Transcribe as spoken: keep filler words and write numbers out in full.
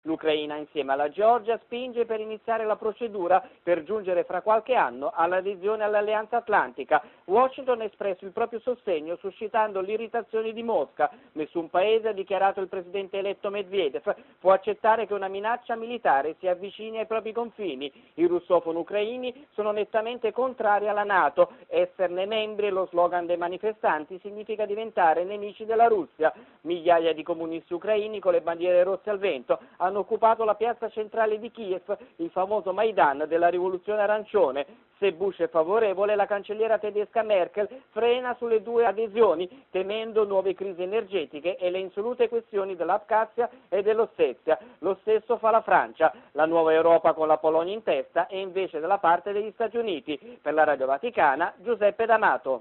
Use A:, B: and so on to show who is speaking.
A: L'Ucraina, insieme alla Georgia, spinge per iniziare la procedura per giungere fra qualche anno all'adesione all'Alleanza Atlantica. Washington ha espresso il proprio sostegno suscitando l'irritazione di Mosca. Nessun paese, ha dichiarato il presidente eletto Medvedev, può accettare che una minaccia militare si avvicini ai propri confini. I russofoni ucraini sono nettamente contrari alla NATO. Esserne membri, lo slogan dei manifestanti, significa diventare nemici della Russia. Migliaia di comunisti ucraini con le bandiere rosse al vento hanno occupato la piazza centrale di Kiev, il famoso Maidan della rivoluzione arancione. Se Bush è favorevole, la cancelliera tedesca Merkel frena sulle due adesioni, temendo nuove crisi energetiche e le insolute questioni dell'Abkhazia e dell'Ossetia. Lo stesso fa la Francia. La nuova Europa, con la Polonia in testa, è invece dalla parte degli Stati Uniti. Per la Radio Vaticana, Giuseppe D'Amato.